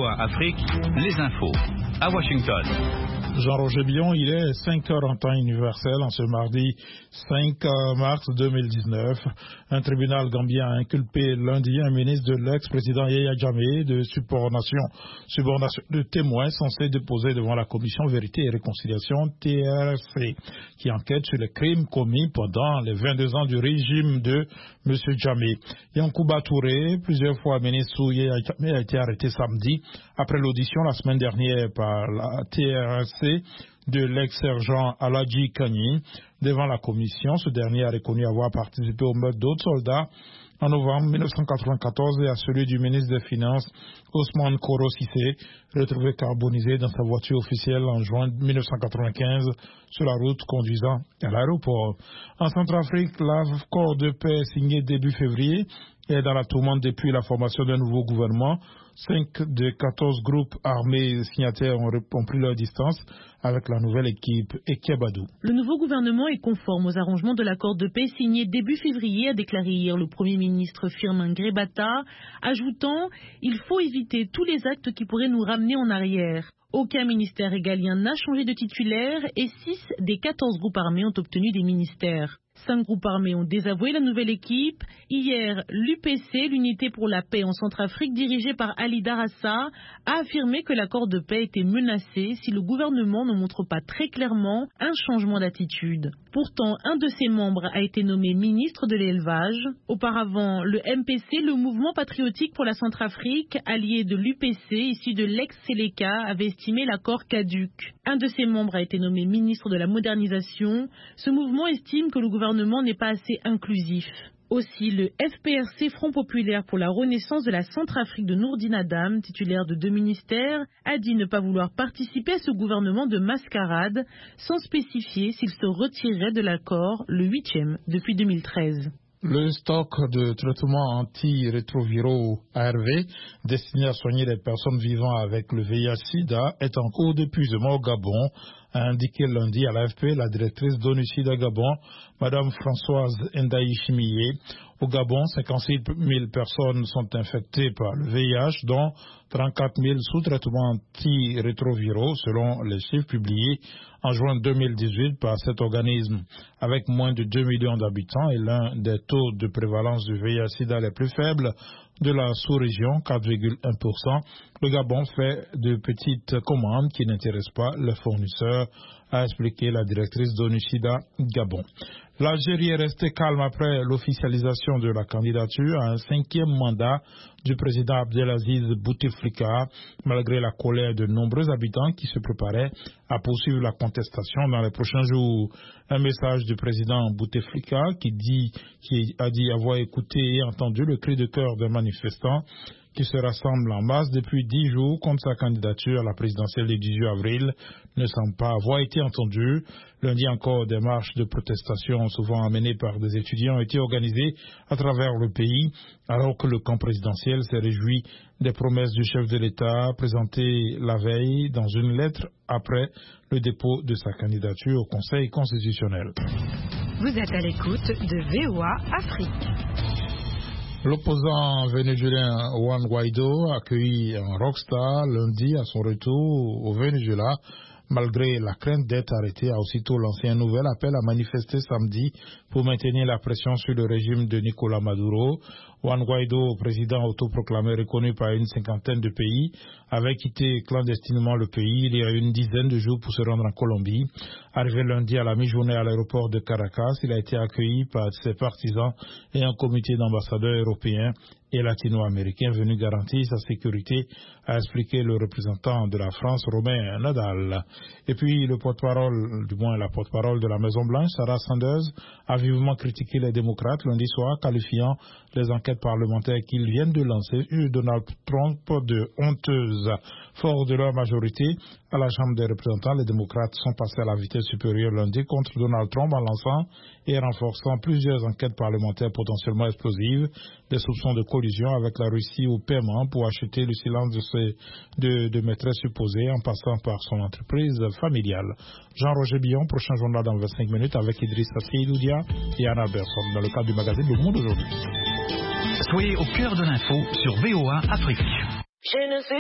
VOA Afrique, les infos. À Washington. Jean-Roger Billon, il est 5 heures en temps universel en ce mardi 5 mars 2019. Un tribunal gambien a inculpé lundi un ministre de l'ex-président Yaya Jammeh de subornation de témoins censés déposer devant la commission Vérité et Réconciliation TRC qui enquête sur les crimes commis pendant les 22 ans du régime de M. Jammeh. Yankouba Touré, plusieurs fois ministre sous Yaya Jammeh, a été arrêté samedi après l'audition la semaine dernière par la TRC de l'ex-sergent Aladji Kani devant la commission. Ce dernier a reconnu avoir participé au meurtre d'autres soldats en novembre 1994 et à celui du ministre des Finances Ousmane Koro Cissé, retrouvé carbonisé dans sa voiture officielle en juin 1995 sur la route conduisant à l'aéroport. En Centrafrique, l'accord de paix signé début février est dans la tourmente depuis la formation d'un nouveau gouvernement. 5 des 14 groupes armés signataires ont pris leur distance avec la nouvelle équipe Ekebadou. Le nouveau gouvernement est conforme aux arrangements de l'accord de paix signé début février, a déclaré hier le Premier ministre Firmin Grebata, ajoutant « Il faut éviter tous les actes qui pourraient nous ramener en arrière ». Aucun ministère régalien n'a changé de titulaire et 6 des 14 groupes armés ont obtenu des ministères. 5 groupes armés ont désavoué la nouvelle équipe. Hier, l'UPC, l'Unité pour la paix en Centrafrique, dirigée par Ali Darassa, a affirmé que l'accord de paix était menacé si le gouvernement ne montre pas très clairement un changement d'attitude. Pourtant, un de ses membres a été nommé ministre de l'élevage. Auparavant, le MPC, le Mouvement patriotique pour la Centrafrique, allié de l'UPC, issu de l'ex-Séléka, avait estimé l'accord caduc. Un de ses membres a été nommé ministre de la modernisation. Ce mouvement estime que le gouvernement n'est pas assez inclusif. Aussi, le FPRC, Front populaire pour la renaissance de la Centrafrique de Nourdine Adam, titulaire de 2 ministères, a dit ne pas vouloir participer à ce gouvernement de mascarade, sans spécifier s'il se retirerait de l'accord, le 8e depuis 2013. Le stock de traitements antirétroviraux ARV destiné à soigner les personnes vivant avec le VIH-Sida est en cours d'épuisement au Gabon, a indiqué lundi à l'AFP la directrice d'ONU-SIDA Gabon, Madame Françoise Ndaï Chimiye. Au Gabon, 56 000 personnes sont infectées par le VIH, dont 34 000 sous traitement antirétroviraux, selon les chiffres publiés en juin 2018 par cet organisme. Avec moins de 2 millions d'habitants et l'un des taux de prévalence du VIH-Sida les plus faibles de la sous-région, 4,1%, le Gabon fait de petites commandes qui n'intéressent pas les fournisseurs, a expliqué la directrice d'ONU-SIDA Gabon. L'Algérie est restée calme après l'officialisation de la candidature à un 5e mandat du président Abdelaziz Bouteflika, malgré la colère de nombreux habitants qui se préparaient à poursuivre la contestation dans les prochains jours. Un message du président Bouteflika qui a dit avoir écouté et entendu le cri de cœur des manifestants qui se rassemblent en masse depuis 10 jours contre sa candidature à la présidentielle du 18 avril ne semble pas avoir été entendu. Lundi encore, des marches de protestation souvent amenées par des étudiants ont été organisées à travers le pays, alors que le camp présidentiel s'est réjoui des promesses du chef de l'État présentées la veille dans une lettre après le dépôt de sa candidature au Conseil constitutionnel. Vous êtes à l'écoute de VOA Afrique. L'opposant vénézuélien Juan Guaido a accueilli un rockstar lundi à son retour au Venezuela. Malgré la crainte d'être arrêté, a aussitôt lancé un nouvel appel à manifester samedi pour maintenir la pression sur le régime de Nicolás Maduro. Juan Guaido, président autoproclamé reconnu par une 50aine de pays, avait quitté clandestinement le pays il y a une dizaine de jours pour se rendre en Colombie. Arrivé lundi à la mi-journée à l'aéroport de Caracas, il a été accueilli par ses partisans et un comité d'ambassadeurs européens et latino-américains venus garantir sa sécurité, a expliqué le représentant de la France, Romain Nadal. Et puis la porte-parole de la Maison-Blanche, Sarah Sanders, a vivement critiqué les démocrates lundi soir, qualifiant les enquêtes parlementaires qu'ils viennent de lancer sur Donald Trump de honteuses. Fort de leur majorité à la Chambre des représentants, les démocrates sont passés à la vitesse supérieure lundi contre Donald Trump en lançant et renforçant plusieurs enquêtes parlementaires potentiellement explosives, des soupçons de collusion avec la Russie au paiement pour acheter le silence de maîtresse supposée en passant par son entreprise familiale. Jean-Roger Billon, prochain journal dans 25 minutes avec Idrissa Seydoudia et Anna Berson dans le cadre du magazine Le Monde aujourd'hui. Soyez au cœur de l'info sur VOA Afrique.